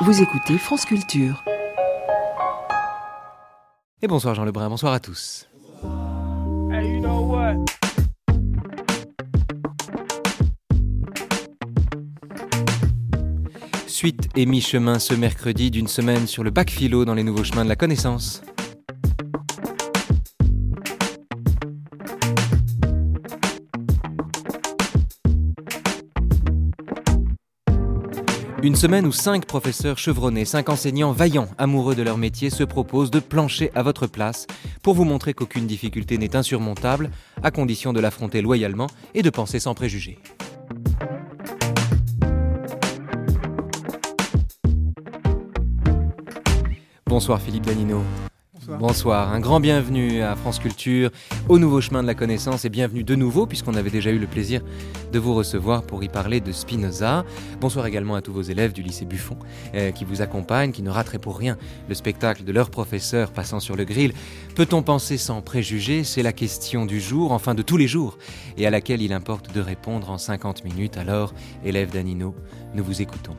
Vous écoutez France Culture. Et bonsoir Jean Lebrun, bonsoir à tous. Hey, you know what? Suite et mi-chemin ce mercredi d'une semaine sur le bac philo dans les nouveaux chemins de la connaissance. Une semaine où 5 professeurs chevronnés, 5 enseignants vaillants, amoureux de leur métier, se proposent de plancher à votre place pour vous montrer qu'aucune difficulté n'est insurmontable, à condition de l'affronter loyalement et de penser sans préjugés. Bonsoir Philippe Danino. Bonsoir, un grand bienvenue à France Culture, au nouveau chemin de la connaissance et bienvenue de nouveau puisqu'on avait déjà eu le plaisir de vous recevoir pour y parler de Spinoza. Bonsoir également à tous vos élèves du lycée Buffon qui vous accompagnent, qui ne rateraient pour rien le spectacle de leur professeur passant sur le grill. Peut-on penser sans préjugés ? C'est la question du jour, enfin de tous les jours, et à laquelle il importe de répondre en 50 minutes. Alors, élève Danino, nous vous écoutons.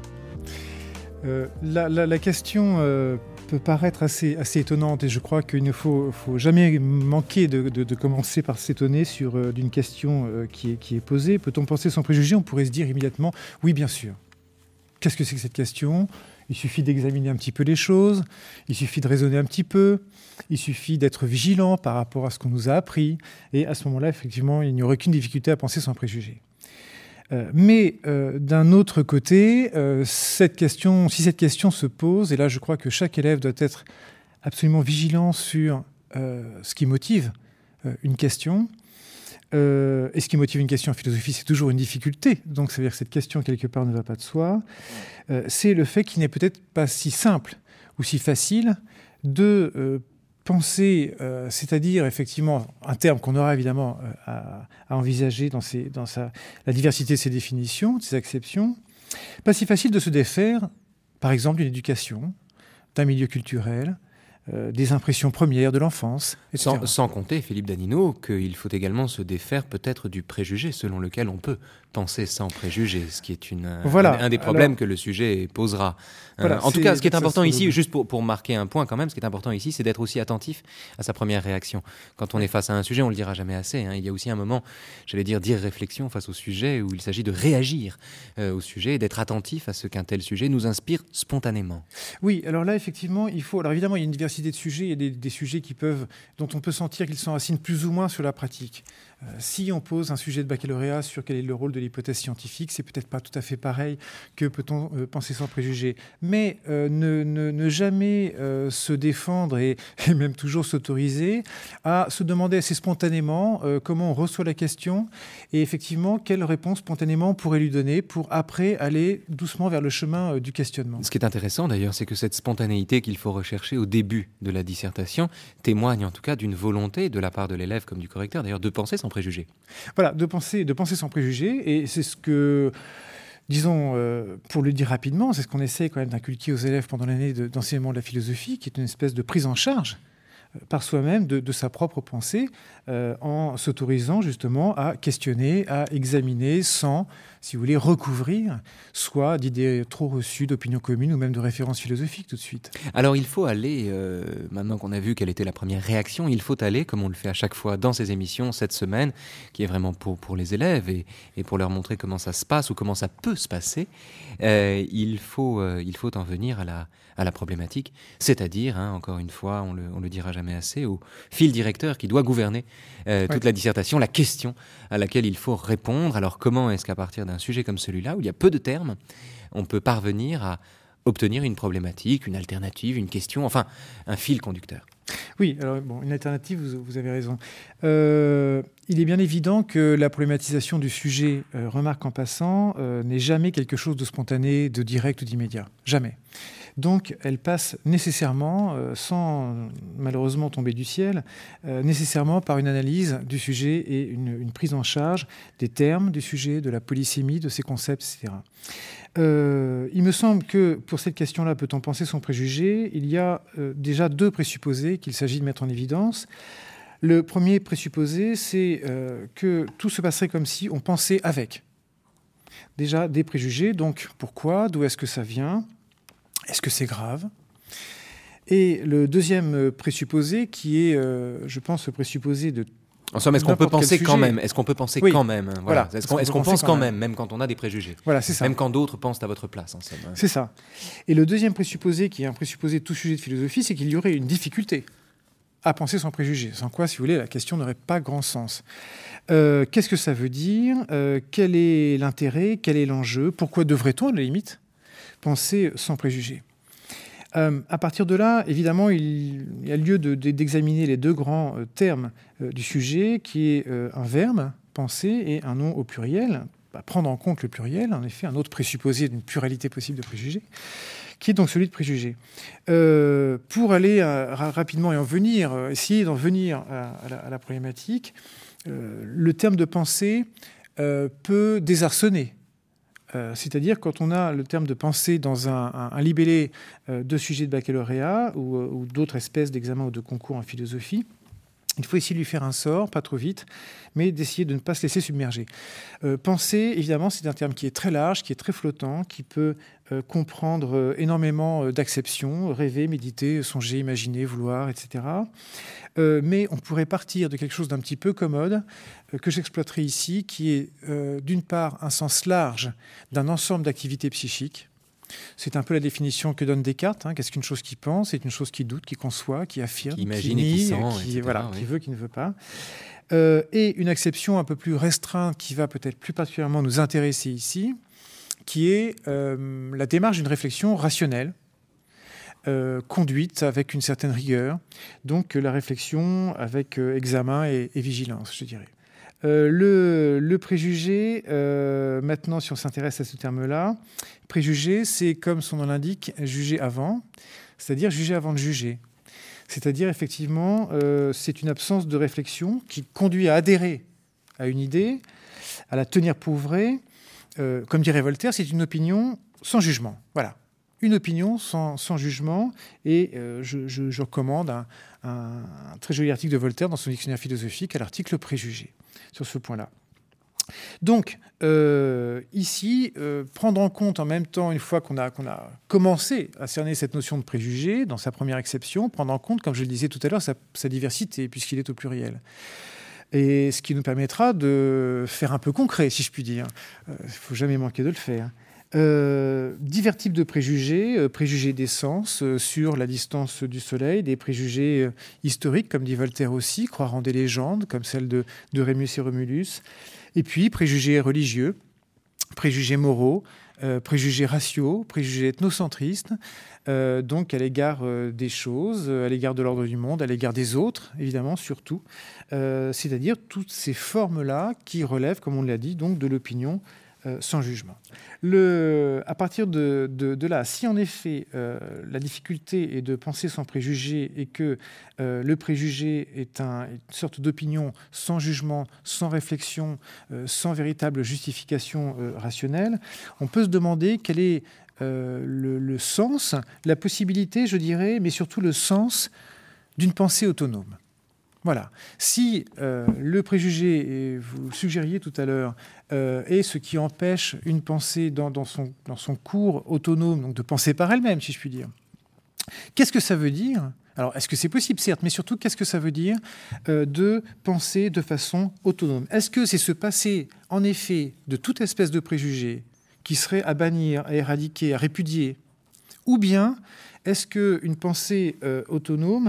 La question peut paraître assez étonnante et je crois qu'il ne faut jamais manquer de commencer par s'étonner d'une question qui est posée. Peut-on penser sans préjugés ? On pourrait se dire immédiatement oui, bien sûr. Qu'est-ce que c'est que cette question ? Il suffit d'examiner un petit peu les choses, il suffit de raisonner un petit peu, il suffit d'être vigilant par rapport à ce qu'on nous a appris et à ce moment-là, effectivement, il n'y aurait aucune difficulté à penser sans préjugés. Mais d'un autre côté, si cette question se pose, et là je crois que chaque élève doit être absolument vigilant sur ce qui motive une question, et ce qui motive une question en philosophie, c'est toujours une difficulté, donc ça veut dire que cette question quelque part ne va pas de soi, c'est le fait qu'il n'est peut-être pas si simple ou si facile de penser, c'est-à-dire effectivement un terme qu'on aura évidemment à envisager dans la diversité de ses définitions, de ses acceptions, pas si facile de se défaire, par exemple, d'une éducation, d'un milieu culturel, des impressions premières de l'enfance, etc. Sans compter, Philippe Danino, qu'il faut également se défaire peut-être du préjugé selon lequel on peut penser sans préjugés, ce qui est un des problèmes que le sujet posera. En tout cas, ce qui est important ici, juste pour marquer un point quand même, ce qui est important ici, c'est d'être aussi attentif à sa première réaction. Quand on est face à un sujet, on le dira jamais assez, il y a aussi un moment, d'irréflexion face au sujet, où il s'agit de réagir au sujet et d'être attentif à ce qu'un tel sujet nous inspire spontanément. Oui, alors là, effectivement, alors évidemment, il y a une diversité de sujets, il y a des sujets dont on peut sentir qu'ils s'enracinent plus ou moins sur la pratique. Si on pose un sujet de baccalauréat sur quel est le rôle de l'hypothèse scientifique, c'est peut-être pas tout à fait pareil que peut-on penser sans préjugés. Mais ne jamais se défendre et même toujours s'autoriser à se demander assez spontanément comment on reçoit la question et effectivement quelle réponse spontanément on pourrait lui donner pour après aller doucement vers le chemin du questionnement. Ce qui est intéressant d'ailleurs, c'est que cette spontanéité qu'il faut rechercher au début de la dissertation témoigne en tout cas d'une volonté de la part de l'élève comme du correcteur d'ailleurs de penser sans préjugés. Voilà, de penser sans préjugés, et c'est ce que, disons, pour le dire rapidement, c'est ce qu'on essaie quand même d'inculquer aux élèves pendant l'année d'enseignement de la philosophie, qui est une espèce de prise en charge par soi-même de sa propre pensée, en s'autorisant justement à questionner, à examiner sans, si vous voulez, recouvrir soit d'idées trop reçues, d'opinions communes ou même de références philosophiques tout de suite. Alors il faut aller, maintenant qu'on a vu quelle était la première réaction, il faut aller, comme on le fait à chaque fois dans ces émissions, cette semaine, qui est vraiment pour les élèves et pour leur montrer comment ça se passe ou comment ça peut se passer, il faut en venir à la problématique, c'est-à-dire, encore une fois, on le dira jamais assez, au fil directeur qui doit gouverner toute la dissertation, la question à laquelle il faut répondre. Alors comment est-ce qu'à partir d'un sujet comme celui-là, où il y a peu de termes, on peut parvenir à obtenir une problématique, une alternative, une question, enfin un fil conducteur ? Oui, alors une alternative, vous avez raison. Il est bien évident que la problématisation du sujet, remarque en passant, n'est jamais quelque chose de spontané, de direct ou d'immédiat. Jamais. Donc, elle passe nécessairement, sans malheureusement tomber du ciel, nécessairement par une analyse du sujet et une prise en charge des termes du sujet, de la polysémie, de ses concepts, etc. Il me semble que pour cette question-là, peut-on penser sans préjugés ? Il y a déjà 2 présupposés qu'il s'agit de mettre en évidence. Le premier présupposé, c'est que tout se passerait comme si on pensait avec. Déjà des préjugés, donc pourquoi ? D'où est-ce que ça vient ? Est-ce que c'est grave ? Et le deuxième présupposé, qui est, je pense, le présupposé de... En somme, est-ce qu'on peut penser quand même ? Est-ce qu'on peut penser quand même ? Voilà. Voilà. Est-ce qu'on pense quand même quand on a des préjugés ? Voilà, c'est ça. Même quand d'autres pensent à votre place, en somme. C'est ça. Et le deuxième présupposé, qui est un présupposé de tout sujet de philosophie, c'est qu'il y aurait une difficulté à penser sans préjugés. Sans quoi, si vous voulez, la question n'aurait pas grand sens. Qu'est-ce que ça veut dire ? Quel est l'intérêt ? Quel est l'enjeu ? Pourquoi devrait-on, à la limite, penser sans préjugés ? À partir de là, évidemment, il y a lieu d'examiner les deux grands termes du sujet, qui est un verbe, penser, et un nom au pluriel. Prendre en compte le pluriel, en effet, un autre présupposé d'une pluralité possible de préjugés, qui est donc celui de préjugés. Pour aller rapidement et en venir, essayer d'en venir à la problématique, le terme de pensée peut désarçonner. C'est-à-dire quand on a le terme de pensée dans un libellé de sujet de baccalauréat ou d'autres espèces d'examens ou de concours en philosophie, il faut essayer de lui faire un sort, pas trop vite, mais d'essayer de ne pas se laisser submerger. Penser, évidemment, c'est un terme qui est très large, qui est très flottant, qui peut comprendre énormément d'acceptions, rêver, méditer, songer, imaginer, vouloir, etc. Mais on pourrait partir de quelque chose d'un petit peu commode, que j'exploiterai ici, qui est d'une part un sens large d'un ensemble d'activités psychiques. C'est un peu la définition que donne Descartes. Qu'est-ce qu'une chose qui pense ? C'est une chose qui doute, qui conçoit, qui affirme, qui imagine nie, et qui sent, qui, etc., qui veut, qui ne veut pas. Et une acception un peu plus restreinte qui va peut-être plus particulièrement nous intéresser ici, qui est la démarche d'une réflexion rationnelle, conduite avec une certaine rigueur, donc la réflexion avec examen et vigilance, je dirais. Le préjugé, maintenant, si on s'intéresse à ce terme-là, préjugé, c'est comme son nom l'indique, juger avant, c'est-à-dire juger avant de juger. C'est-à-dire, effectivement, c'est une absence de réflexion qui conduit à adhérer à une idée, à la tenir pour vraie. Comme dirait Voltaire, c'est une opinion sans jugement. Voilà. Une opinion sans jugement. Et je recommande un très joli article de Voltaire dans son dictionnaire philosophique, à l'article préjugé, sur ce point-là. Donc, ici, prendre en compte en même temps, une fois qu'on a commencé à cerner cette notion de préjugé, dans sa première exception, prendre en compte, comme je le disais tout à l'heure, sa diversité, puisqu'il est au pluriel. Et ce qui nous permettra de faire un peu concret, si je puis dire. Il ne faut jamais manquer de le faire. Divers types de préjugés, préjugés des sens sur la distance du Soleil, des préjugés historiques, comme dit Voltaire aussi, croire en des légendes, comme celle de Rémus et Romulus, et puis préjugés religieux, préjugés moraux, préjugés raciaux, préjugés ethnocentristes, donc à l'égard des choses, à l'égard de l'ordre du monde, à l'égard des autres, évidemment, surtout, c'est-à-dire toutes ces formes-là qui relèvent, comme on l'a dit, donc de l'opinion sans jugement. À partir de là, si en effet la difficulté est de penser sans préjugé et que le préjugé est une sorte d'opinion sans jugement, sans réflexion, sans véritable justification rationnelle, on peut se demander quel est le sens, la possibilité, je dirais, mais surtout le sens d'une pensée autonome. Voilà. Si le préjugé, et vous le suggériez tout à l'heure, est ce qui empêche une pensée dans son cours autonome, donc de penser par elle-même, si je puis dire, qu'est-ce que ça veut dire ? Alors, est-ce que c'est possible, certes, mais surtout, qu'est-ce que ça veut dire de penser de façon autonome ? Est-ce que c'est se passer, en effet, de toute espèce de préjugé qui serait à bannir, à éradiquer, à répudier ? Ou bien, est-ce qu'une pensée autonome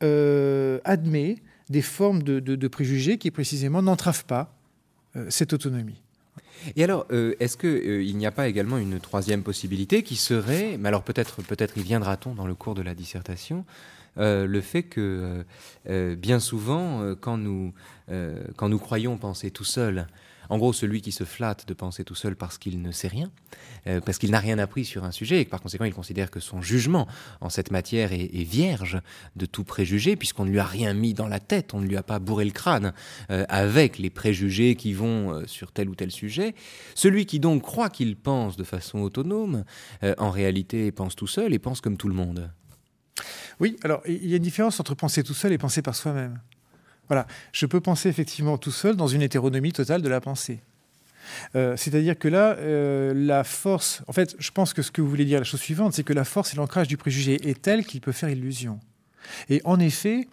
admet des formes de préjugés qui, précisément, n'entravent pas cette autonomie. Et alors, est-ce qu'il n'y a pas également une troisième possibilité qui serait, mais alors peut-être y viendra-t-on dans le cours de la dissertation, le fait que bien souvent, quand nous croyons penser tout seul, en gros, celui qui se flatte de penser tout seul parce qu'il ne sait rien, parce qu'il n'a rien appris sur un sujet et que par conséquent il considère que son jugement en cette matière est vierge de tout préjugé puisqu'on ne lui a rien mis dans la tête, on ne lui a pas bourré le crâne avec les préjugés qui vont sur tel ou tel sujet. Celui qui donc croit qu'il pense de façon autonome, en réalité pense tout seul et pense comme tout le monde. Oui, alors il y a une différence entre penser tout seul et penser par soi-même. Voilà, je peux penser effectivement tout seul dans une hétéronomie totale de la pensée. C'est-à-dire que là, la force... En fait, je pense que ce que vous voulez dire, la chose suivante, c'est que la force et l'ancrage du préjugé est tel qu'il peut faire illusion. Et en effet,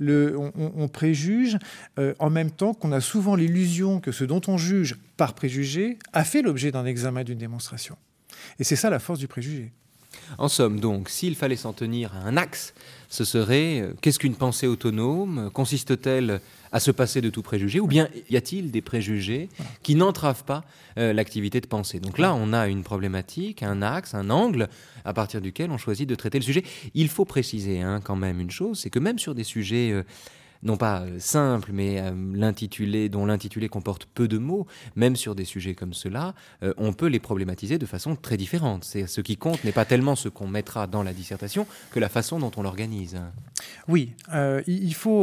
on préjuge en même temps qu'on a souvent l'illusion que ce dont on juge par préjugé a fait l'objet d'un examen, d'une démonstration. Et c'est ça la force du préjugé. En somme, donc, s'il fallait s'en tenir à un axe, ce serait qu'est-ce qu'une pensée autonome? Consiste-t-elle à se passer de tout préjugé? Ou bien y a-t-il des préjugés qui n'entravent pas l'activité de pensée? Donc là, on a une problématique, un axe, un angle à partir duquel on choisit de traiter le sujet. Il faut préciser quand même une chose, c'est que même sur des sujets... non pas simple, mais dont l'intitulé comporte peu de mots, même sur des sujets comme cela, on peut les problématiser de façon très différente. Ce qui compte n'est pas tellement ce qu'on mettra dans la dissertation que la façon dont on l'organise. Oui, il faut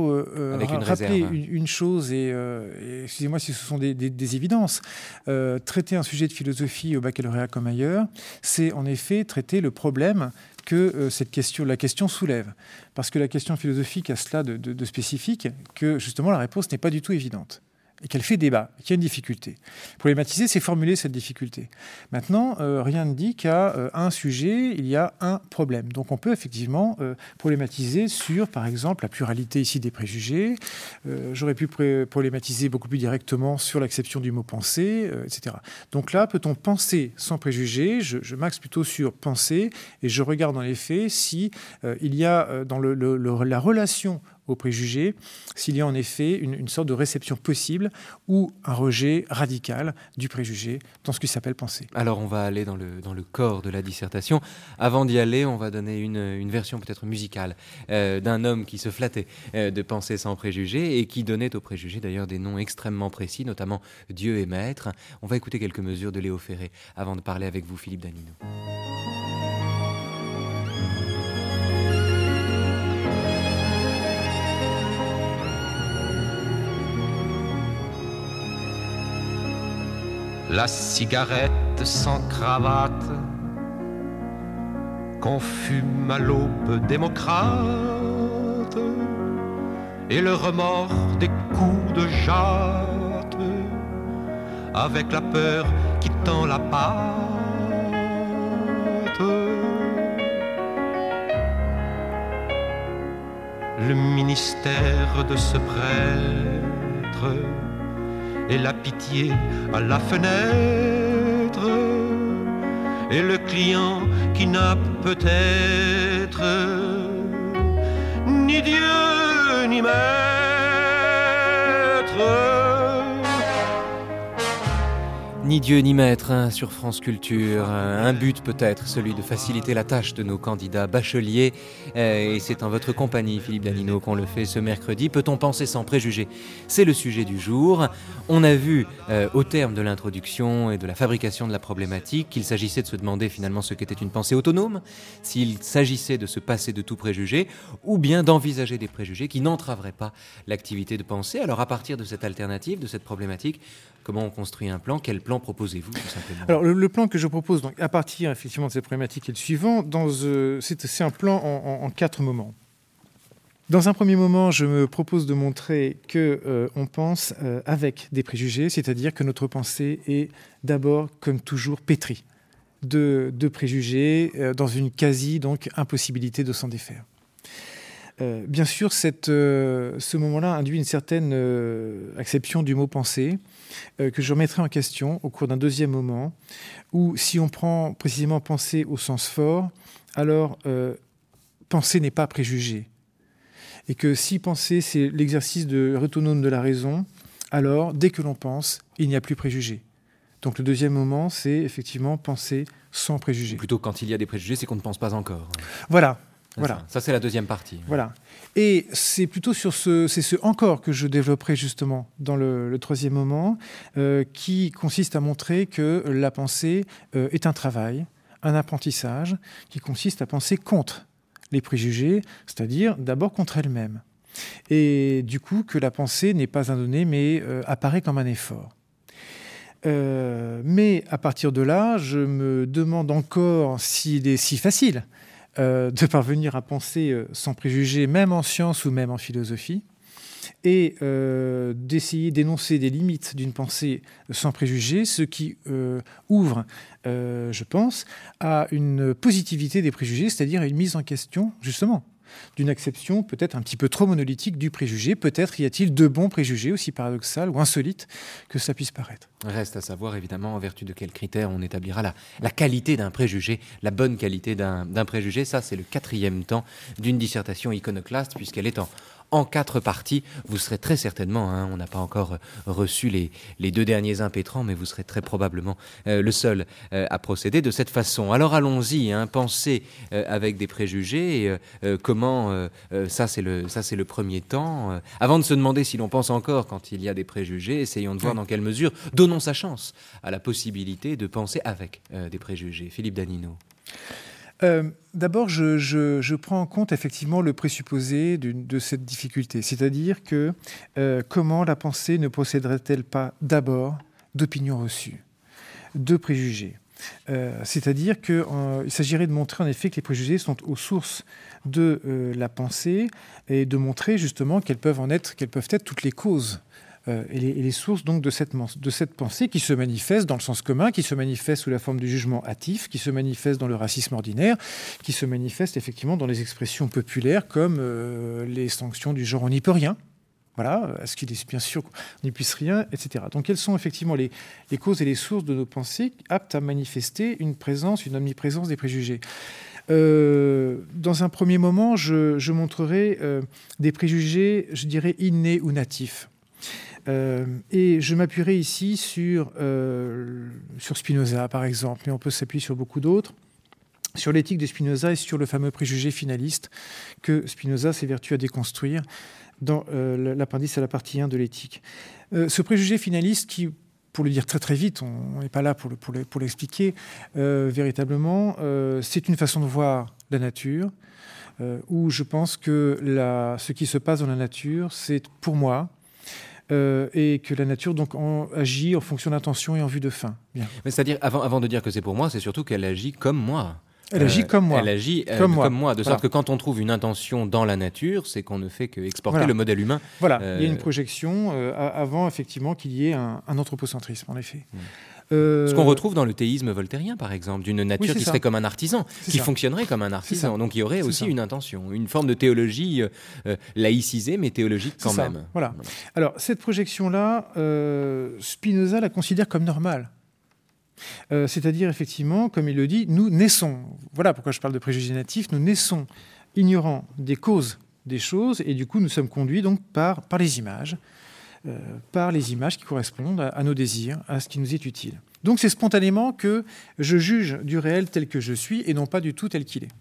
rappeler réserve. une chose, et excusez-moi si ce sont des évidences. Traiter un sujet de philosophie au baccalauréat comme ailleurs, c'est en effet traiter le problème que la question soulève. Parce que la question philosophique a cela de spécifique que justement la réponse n'est pas du tout évidente et qu'elle fait débat, qu'il y a une difficulté. Problématiser, c'est formuler cette difficulté. Maintenant, rien ne dit qu'à un sujet, il y a un problème. Donc on peut effectivement problématiser sur, par exemple, la pluralité ici des préjugés. J'aurais pu problématiser beaucoup plus directement sur l'acception du mot penser, etc. Donc là, peut-on penser sans préjugés? Je m'axe plutôt sur penser et je regarde dans les faits si il y a dans la relation aux préjugés, s'il y a en effet une sorte de réception possible ou un rejet radical du préjugé dans ce qui s'appelle penser. Alors on va aller dans le corps de la dissertation. Avant d'y aller, on va donner une version peut-être musicale d'un homme qui se flattait de penser sans préjugés et qui donnait aux préjugés d'ailleurs des noms extrêmement précis, notamment Dieu et Maître. On va écouter quelques mesures de Léo Ferré avant de parler avec vous, Philippe Danino. La cigarette sans cravate qu'on fume à l'aube démocrate et le remords des coups de jatte avec la peur qui tend la patte. Le ministère de ce prêtre et la pitié à la fenêtre, et le client qui n'a peut-être ni Dieu ni maître. Ni Dieu ni maître sur France Culture. Un but peut-être, celui de faciliter la tâche de nos candidats bacheliers. Et c'est en votre compagnie, Philippe Danino, qu'on le fait ce mercredi. Peut-on penser sans préjugés? C'est le sujet du jour. On a vu au terme de l'introduction et de la fabrication de la problématique qu'il s'agissait de se demander finalement ce qu'était une pensée autonome, s'il s'agissait de se passer de tout préjugé, ou bien d'envisager des préjugés qui n'entraveraient pas l'activité de pensée. Alors à partir de cette alternative, de cette problématique, comment on construit un plan? Quel plan proposez-vous tout simplement? Alors le plan que je propose donc, à partir effectivement de cette problématique est le suivant. C'est un plan en 4 moments. Dans un premier moment, je me propose de montrer qu'on pense avec des préjugés, c'est-à-dire que notre pensée est d'abord, comme toujours, pétrie de préjugés, dans une quasi donc impossibilité de s'en défaire. Bien sûr, ce moment-là induit une certaine acception du mot « penser », que je remettrai en question au cours d'un deuxième moment, où si on prend précisément « penser » au sens fort, alors penser n'est pas préjugé. Et que si penser, c'est l'exercice autonome de la raison, alors dès que l'on pense, il n'y a plus préjugé. Donc le deuxième moment, c'est effectivement penser sans préjugé. Plutôt quand il y a des préjugés, c'est qu'on ne pense pas encore. Voilà. Voilà. Ça, c'est la deuxième partie. Voilà. Et c'est plutôt sur ce encore que je développerai justement dans le troisième moment, qui consiste à montrer que la pensée est un travail, un apprentissage, qui consiste à penser contre les préjugés, c'est-à-dire d'abord contre elle-même. Et du coup, que la pensée n'est pas un donné, mais apparaît comme un effort. Mais à partir de là, je me demande encore s'il est si facile de parvenir à penser sans préjugés, même en sciences ou même en philosophie. et d'essayer d'énoncer des limites d'une pensée sans préjugés, ce qui ouvre, je pense, à une positivité des préjugés, c'est-à-dire à une mise en question, justement, d'une acception peut-être un petit peu trop monolithique du préjugé. Peut-être y a-t-il de bons préjugés, aussi paradoxal ou insolite que ça puisse paraître. Reste à savoir, évidemment, en vertu de quels critères on établira la qualité d'un préjugé, la bonne qualité d'un préjugé. Ça, c'est le 4e temps d'une dissertation iconoclaste, puisqu'elle est en 4 parties. Vous serez très certainement, on n'a pas encore reçu les 2 derniers impétrants, mais vous serez très probablement le seul à procéder de cette façon. Alors allons-y, penser avec des préjugés, comment, ça c'est le premier temps. Avant de se demander si l'on pense encore quand il y a des préjugés, essayons de voir dans quelle mesure donnons sa chance à la possibilité de penser avec des préjugés. Philippe Danino. D'abord, je prends en compte effectivement le présupposé de cette difficulté, c'est-à-dire que comment la pensée ne procéderait-elle pas d'abord d'opinions reçues, de préjugés. C'est-à-dire qu'il s'agirait de montrer en effet que les préjugés sont aux sources de la pensée et de montrer justement quelles peuvent être toutes les causes. Et les sources donc de cette pensée qui se manifeste dans le sens commun, qui se manifeste sous la forme du jugement hâtif, qui se manifeste dans le racisme ordinaire, qui se manifeste effectivement dans les expressions populaires comme les sanctions du genre « on n'y peut rien ». Voilà, est-ce qu'il est bien sûr qu'on n'y puisse rien, etc. Donc quelles sont effectivement les causes et les sources de nos pensées aptes à manifester une omniprésence des préjugés ? Dans un premier moment, je montrerai des préjugés, je dirais, innés ou natifs. Et je m'appuierai ici sur Spinoza, par exemple, mais on peut s'appuyer sur beaucoup d'autres, sur l'éthique de Spinoza et sur le fameux préjugé finaliste que Spinoza s'évertue à déconstruire dans l'appendice à la partie 1 de l'éthique. Ce préjugé finaliste qui, pour le dire très très vite, on n'est pas là pour l'expliquer, véritablement, c'est une façon de voir la nature, où je pense que ce qui se passe dans la nature, c'est pour moi, et que la nature donc agit en fonction d'intention et en vue de fin. Bien. Mais c'est-à-dire, avant de dire que c'est pour moi, c'est surtout qu'elle agit comme moi. Elle agit comme moi. Elle agit comme moi, de sorte que quand on trouve une intention dans la nature, c'est qu'on ne fait qu'exporter le modèle humain. Voilà, il y a une projection avant effectivement qu'il y ait un anthropocentrisme, en effet. Ce qu'on retrouve dans le théisme voltairien, par exemple, d'une nature qui serait comme un artisan, qui fonctionnerait comme un artisan. Donc il y aurait aussi une intention, une forme de théologie laïcisée, mais théologique quand même. Voilà. Alors cette projection-là, Spinoza la considère comme normale. C'est-à-dire, effectivement, comme il le dit, nous naissons, voilà pourquoi je parle de préjugés natifs, nous naissons ignorant des causes des choses, et du coup nous sommes conduits donc par les images qui correspondent à nos désirs, à ce qui nous est utile. Donc c'est spontanément que je juge du réel tel que je suis, et non pas du tout tel qu'il est.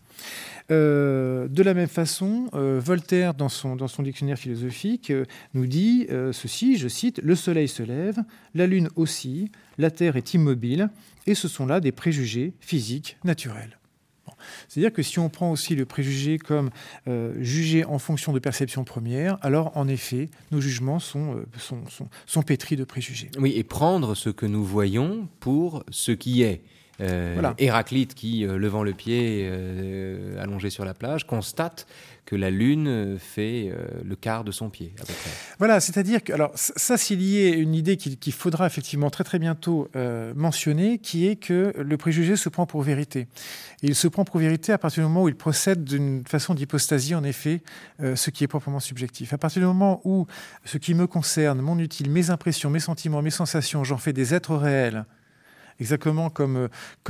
De la même façon, Voltaire, dans son dictionnaire philosophique, nous dit ceci, je cite, « Le soleil se lève, la lune oscille, la terre est immobile, et ce sont là des préjugés physiques naturels. » C'est-à-dire que si on prend aussi le préjugé comme jugé en fonction de perceptions premières, alors en effet, nos jugements sont pétris de préjugés. Oui, et prendre ce que nous voyons pour ce qui est. Voilà. Héraclite qui, levant le pied allongé sur la plage, constate que la lune fait le quart de son pied, à peu près. Voilà, c'est-à-dire que, alors ça c'est lié à une idée qu'il faudra effectivement très très bientôt mentionner, qui est que le préjugé se prend pour vérité. Et il se prend pour vérité à partir du moment où il procède d'une façon d'hypostasie, en effet, ce qui est proprement subjectif. À partir du moment où ce qui me concerne, mon utile, mes impressions, mes sentiments, mes sensations, j'en fais des êtres réels, exactement comme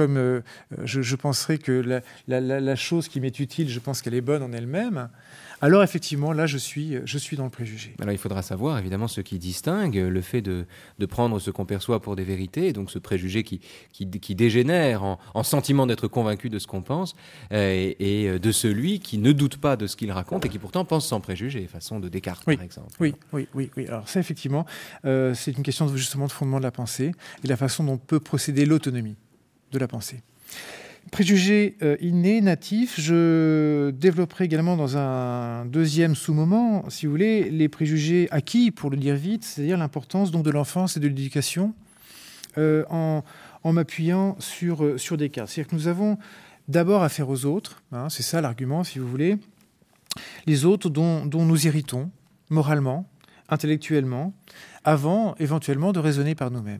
je penserais que la chose qui m'est utile, je pense qu'elle est bonne en elle-même, alors effectivement, là, je suis dans le préjugé. Alors il faudra savoir, évidemment, ce qui distingue le fait de prendre ce qu'on perçoit pour des vérités, donc ce préjugé qui dégénère en sentiment d'être convaincu de ce qu'on pense, et de celui qui ne doute pas de ce qu'il raconte et qui pourtant pense sans préjugé, façon de Descartes, par exemple. Oui. Alors ça, effectivement, c'est une question justement de fondement de la pensée et la façon dont peut procéder l'autonomie de la pensée. Préjugés innés, natifs, je développerai également dans un deuxième sous-moment, si vous voulez, les préjugés acquis, pour le dire vite, c'est-à-dire l'importance donc de l'enfance et de l'éducation, en m'appuyant sur des cas. C'est-à-dire que nous avons d'abord affaire aux autres, c'est ça l'argument, si vous voulez, les autres dont nous héritons moralement, intellectuellement avant éventuellement de raisonner par nous-mêmes.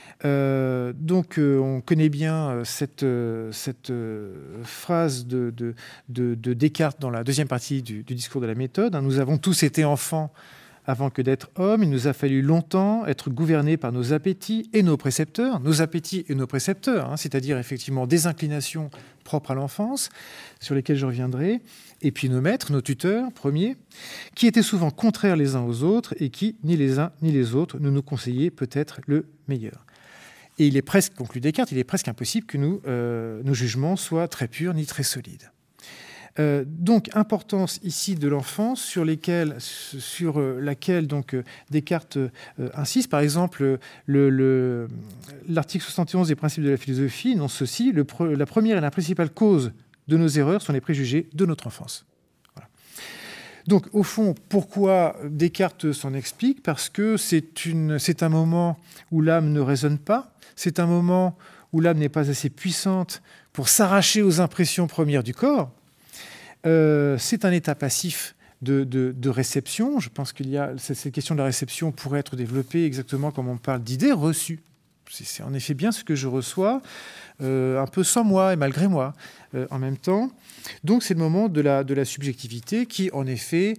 On connaît bien cette phrase de Descartes dans la deuxième partie du discours de la méthode. Nous avons tous été enfants avant que d'être hommes. Il nous a fallu longtemps être gouvernés par nos appétits et nos précepteurs. Nos appétits et nos précepteurs, c'est-à-dire effectivement des inclinations propres à l'enfance, sur lesquelles je reviendrai, et puis nos maîtres, nos tuteurs premiers, qui étaient souvent contraires les uns aux autres et qui, ni les uns ni les autres, ne nous conseillaient peut-être le meilleur. Et il est presque, conclut Descartes, il est presque impossible que nos jugements soient très purs ni très solides. Donc, importance ici de l'enfance sur laquelle donc, Descartes insiste. Par exemple, l'article 71 des principes de la philosophie énonce ceci: la première et la principale cause de nos erreurs sont les préjugés de notre enfance. Voilà. Donc, au fond, pourquoi Descartes s'en explique ? Parce que c'est un moment où l'âme ne raisonne pas, c'est un moment où l'âme n'est pas assez puissante pour s'arracher aux impressions premières du corps. C'est un état passif de réception. Je pense cette question de la réception pourrait être développée exactement comme on parle d'idées reçues. C'est en effet bien ce que je reçois, un peu sans moi et malgré moi en même temps. Donc c'est le moment de la subjectivité qui, en effet,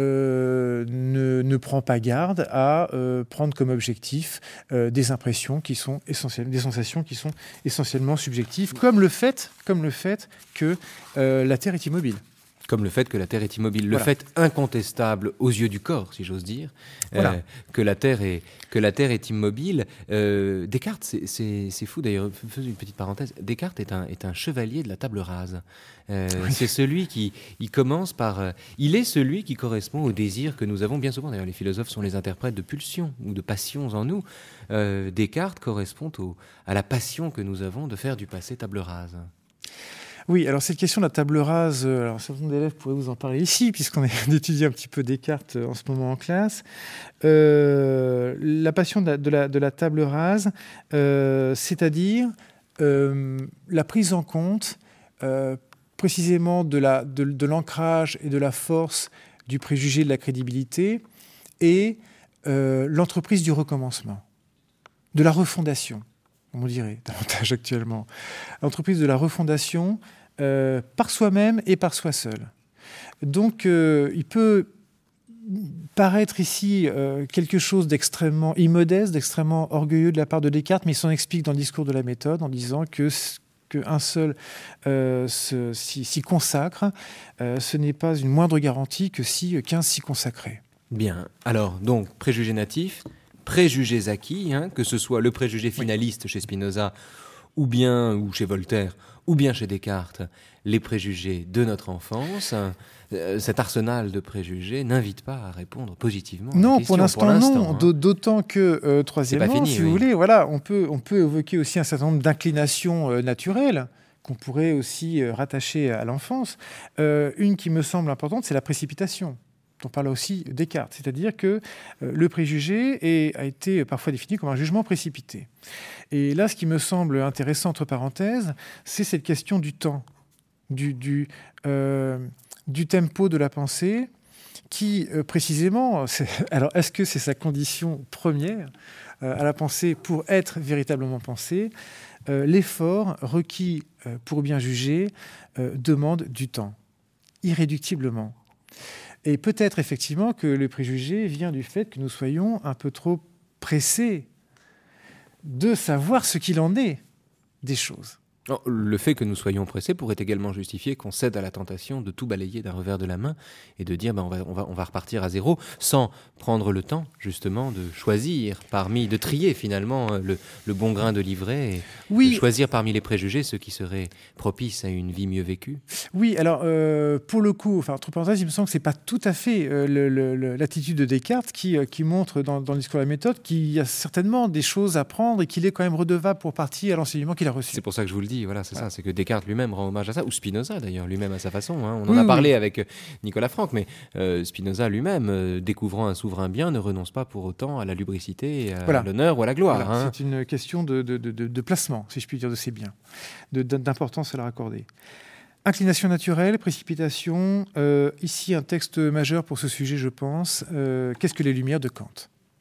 ne prend pas garde à prendre comme objectif des impressions qui sont essentielles, des sensations qui sont essentiellement subjectives, comme le fait que la Terre est immobile. Comme le fait que la Terre est immobile, Voilà. le fait incontestable aux yeux du corps, si j'ose dire, Voilà. que la Terre est immobile. Descartes, c'est fou d'ailleurs. Faisons une petite parenthèse. Descartes est un chevalier de la table rase. Oui. C'est celui qui commence par. Il est celui qui correspond au désir que nous avons bien souvent. D'ailleurs, les philosophes sont les interprètes de pulsions ou de passions en nous. Descartes correspond à la passion que nous avons de faire du passé table rase. Oui, alors cette question de la table rase, alors certains d'élèves pourraient vous en parler ici, puisqu'on étudie un petit peu Descartes en ce moment en classe. La passion de la table rase, c'est-à-dire la prise en compte précisément de l'ancrage et de la force du préjugé de la crédibilité et l'entreprise du recommencement, de la refondation. On dirait davantage actuellement. L'entreprise de la refondation par soi-même et par soi seul. Donc, il peut paraître ici quelque chose d'extrêmement immodeste, d'extrêmement orgueilleux de la part de Descartes, mais il s'en explique dans le discours de la méthode en disant qu'un seul s'y consacre, ce n'est pas une moindre garantie que si 15 s'y consacraient. Bien. Alors, donc, préjugés natifs, préjugés acquis, que ce soit le préjugé finaliste chez Spinoza ou chez Voltaire ou bien chez Descartes, les préjugés de notre enfance. Cet arsenal de préjugés n'invite pas à répondre positivement à non, la question. pour l'instant, non. D'autant que, troisièmement, fini, si vous voulez, voilà, on peut évoquer aussi un certain nombre d'inclinations naturelles qu'on pourrait aussi rattacher à l'enfance. Une qui me semble importante, c'est la précipitation. On parle aussi Descartes, c'est-à-dire que le préjugé a été parfois défini comme un jugement précipité. Et là, ce qui me semble intéressant, entre parenthèses, c'est cette question du temps, du tempo de la pensée, qui précisément, alors est-ce que c'est sa condition première à la pensée pour être véritablement pensée ? L'effort requis pour bien juger demande du temps, irréductiblement. Et peut-être effectivement que le préjugé vient du fait que nous soyons un peu trop pressés de savoir ce qu'il en est des choses. Non, le fait que nous soyons pressés pourrait également justifier qu'on cède à la tentation de tout balayer d'un revers de la main et de dire on va repartir à zéro sans prendre le temps justement de choisir de trier finalement le bon grain de livret et de choisir parmi les préjugés ceux qui seraient propices à une vie mieux vécue. Oui, alors pour le coup, entre parenthèses, il me semble que c'est pas tout à fait l'attitude de Descartes qui montre dans le discours de la méthode qu'il y a certainement des choses à prendre et qu'il est quand même redevable pour partie à l'enseignement qu'il a reçu. C'est pour ça que je vous le dis. Voilà, c'est ça, c'est que Descartes lui-même rend hommage à ça, ou Spinoza d'ailleurs lui-même à sa façon. On en a parlé avec Nicolas Franck, mais Spinoza lui-même, découvrant un souverain bien, ne renonce pas pour autant à la lubricité, à l'honneur ou à la gloire. Voilà, c'est une question de placement, si je puis dire, de ces biens, d'importance à leur accorder. Inclination naturelle, précipitation. Ici, un texte majeur pour ce sujet, je pense. Qu'est-ce que les Lumières de Kant ?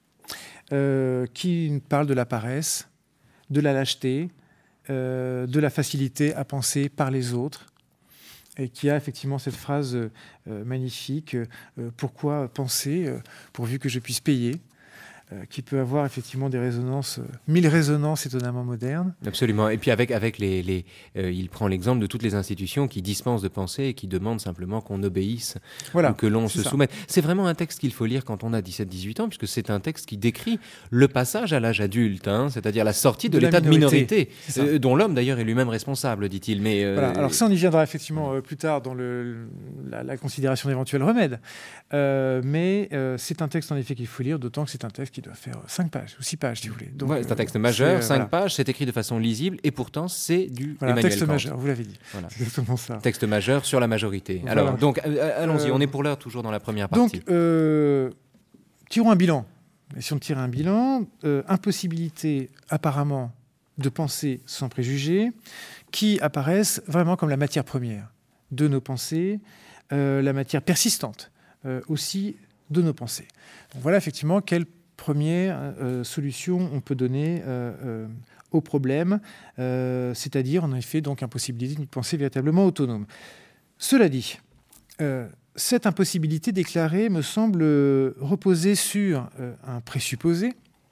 Qui parle de la paresse, de la lâcheté, de la facilité à penser par les autres, et qui a effectivement cette phrase magnifique pourquoi penser pourvu que je puisse payer, qui peut avoir effectivement des résonances, 1000 résonances étonnamment modernes. Absolument. Et puis avec il prend l'exemple de toutes les institutions qui dispensent de penser et qui demandent simplement qu'on obéisse ou que l'on se soumette. C'est vraiment un texte qu'il faut lire quand on a 17-18 ans, puisque c'est un texte qui décrit le passage à l'âge adulte, c'est-à-dire la sortie de l'état de minorité, dont l'homme d'ailleurs est lui-même responsable, dit-il. Mais voilà. Alors ça, on y viendra effectivement plus tard dans la considération d'éventuels remèdes. Mais c'est un texte en effet qu'il faut lire, d'autant que c'est un texte qui doit faire 5 pages ou 6 pages, si vous voulez. Donc, c'est un texte majeur, 5 pages, c'est écrit de façon lisible, et pourtant c'est du Emmanuel texte Kant. Majeur, vous l'avez dit. Voilà. C'est exactement ça. Texte majeur sur la majorité. Voilà. Alors, donc, allons-y, on est pour l'heure toujours dans la première partie. Donc, tirons un bilan. Et si on tire un bilan, impossibilité apparemment de penser sans préjugés, qui apparaissent vraiment comme la matière première de nos pensées, la matière persistante aussi de nos pensées. Donc, voilà effectivement quelle première solution on peut donner au problème, c'est-à-dire en effet donc impossibilité d'une pensée véritablement autonome. Cela dit, cette impossibilité déclarée me semble reposer sur un présupposé,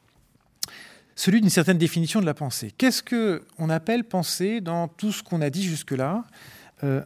celui d'une certaine définition de la pensée. Qu'est-ce qu'on appelle pensée dans tout ce qu'on a dit jusque-là, implicitement ?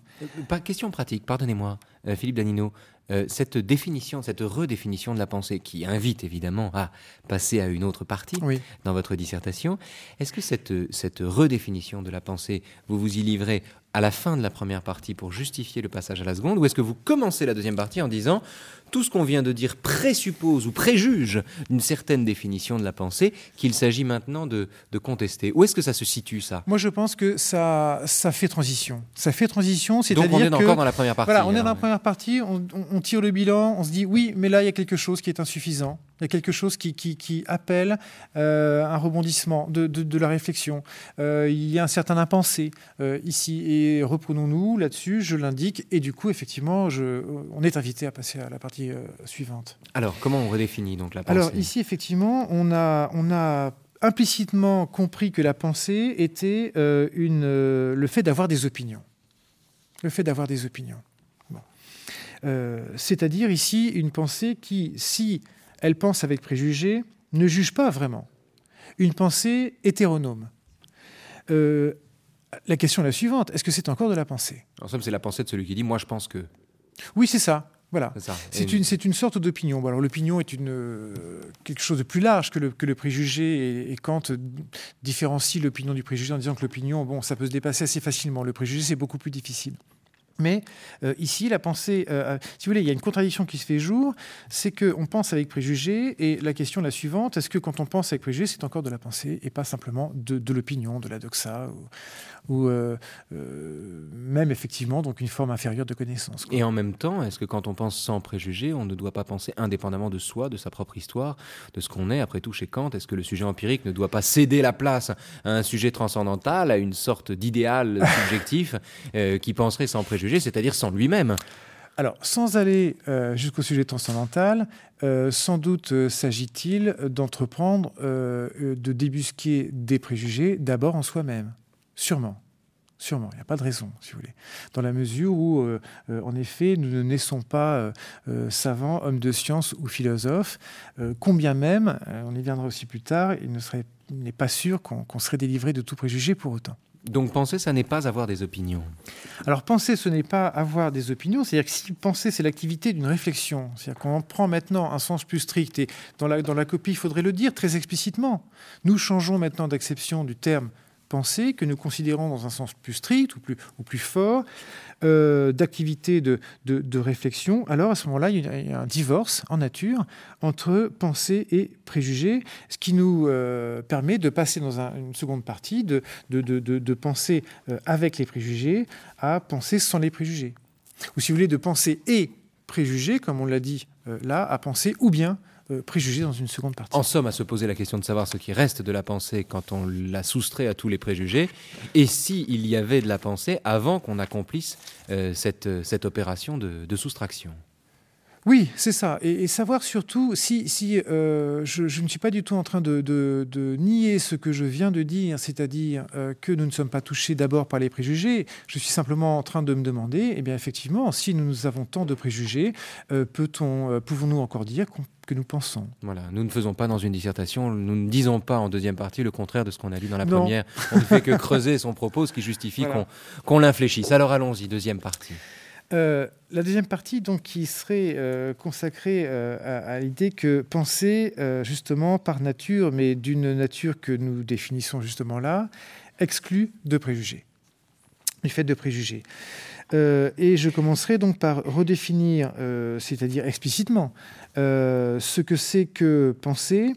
Question pratique, pardonnez-moi, Philippe Danino. Cette définition, cette redéfinition de la pensée, qui invite évidemment à passer à une autre partie dans votre dissertation, est-ce que cette redéfinition de la pensée, vous vous y livrez à la fin de la première partie pour justifier le passage à la seconde, ou est-ce que vous commencez la deuxième partie en disant tout ce qu'on vient de dire présuppose ou préjuge une certaine définition de la pensée qu'il s'agit maintenant de contester? Où est-ce que ça se situe, ça? Moi, je pense que ça fait transition. Ça fait transition, c'est-à-dire donc on est encore dans la première partie. Voilà, on est dans la première partie, on tire le bilan, on se dit oui, mais là, il y a quelque chose qui est insuffisant. Il y a quelque chose qui appelle un rebondissement de la réflexion. Il y a un certain impensé ici. Et reprenons-nous là-dessus, je l'indique. Et du coup, effectivement, on est invité à passer à la partie suivante. Alors, comment on redéfinit donc la pensée? Alors ici, effectivement, on a implicitement compris que la pensée était le fait d'avoir des opinions. Le fait d'avoir des opinions. Bon. C'est-à-dire ici une pensée qui, si elle pense avec préjugés, ne juge pas vraiment. Une pensée hétéronome. La question est la suivante. Est-ce que c'est encore de la pensée? En somme, c'est la pensée de celui qui dit « moi, je pense que ». Oui, c'est ça. Voilà. C'est une sorte d'opinion. Bon, alors l'opinion est quelque chose de plus large que le préjugé, et Kant différencie l'opinion du préjugé en disant que l'opinion, bon, ça peut se dépasser assez facilement. Le préjugé, c'est beaucoup plus difficile. Mais ici, la pensée, si vous voulez, il y a une contradiction qui se fait jour, c'est qu'on pense avec préjugés, et la question est la suivante, est-ce que quand on pense avec préjugés, c'est encore de la pensée, et pas simplement de l'opinion, de la doxa, ou même effectivement donc une forme inférieure de connaissance, quoi. Et en même temps, est-ce que quand on pense sans préjugés, on ne doit pas penser indépendamment de soi, de sa propre histoire, de ce qu'on est? Après tout, chez Kant, est-ce que le sujet empirique ne doit pas céder la place à un sujet transcendantal, à une sorte d'idéal subjectif qui penserait sans préjugés, c'est-à-dire sans lui-même? Alors, sans aller jusqu'au sujet transcendantal, sans doute s'agit-il d'entreprendre, de débusquer des préjugés d'abord en soi-même. Sûrement, il n'y a pas de raison, si vous voulez. Dans la mesure où, en effet, nous ne naissons pas savants, hommes de science ou philosophes, combien même, on y viendra aussi plus tard, il n'est pas sûr qu'on serait délivré de tout préjugé pour autant. Donc penser, ça n'est pas avoir des opinions. Alors penser, ce n'est pas avoir des opinions, c'est-à-dire que si penser, c'est l'activité d'une réflexion, c'est-à-dire qu'on en prend maintenant un sens plus strict, et dans la copie, il faudrait le dire très explicitement. Nous changeons maintenant d'acception du terme pensée, que nous considérons dans un sens plus strict ou plus fort, d'activité de réflexion. Alors à ce moment-là, il y a un divorce en nature entre pensée et préjugé, ce qui nous permet de passer dans une seconde partie de penser avec les préjugés à penser sans les préjugés. Ou si vous voulez, de penser et préjugés, comme on l'a dit là, à penser ou bien préjugés dans une seconde partie. En somme, à se poser la question de savoir ce qui reste de la pensée quand on l'a soustrait à tous les préjugés, et s'il y avait de la pensée avant qu'on accomplisse cette opération de soustraction. Oui, c'est ça. Et savoir surtout si je ne suis pas du tout en train de nier ce que je viens de dire, c'est-à-dire que nous ne sommes pas touchés d'abord par les préjugés. Je suis simplement en train de me demander, eh bien effectivement, si nous avons tant de préjugés, pouvons-nous encore dire que nous pensons? Voilà, nous ne faisons pas dans une dissertation, nous ne disons pas en deuxième partie le contraire de ce qu'on a lu dans la Non. première. On ne fait que creuser son propos, ce qui justifie Voilà. qu'on l'infléchisse. Alors allons-y, deuxième partie. La deuxième partie, donc, qui serait consacrée à l'idée que penser, justement, par nature, mais d'une nature que nous définissons justement là, exclut de préjugés, du fait de préjugés. Et je commencerai donc par redéfinir, c'est-à-dire explicitement, ce que c'est que penser,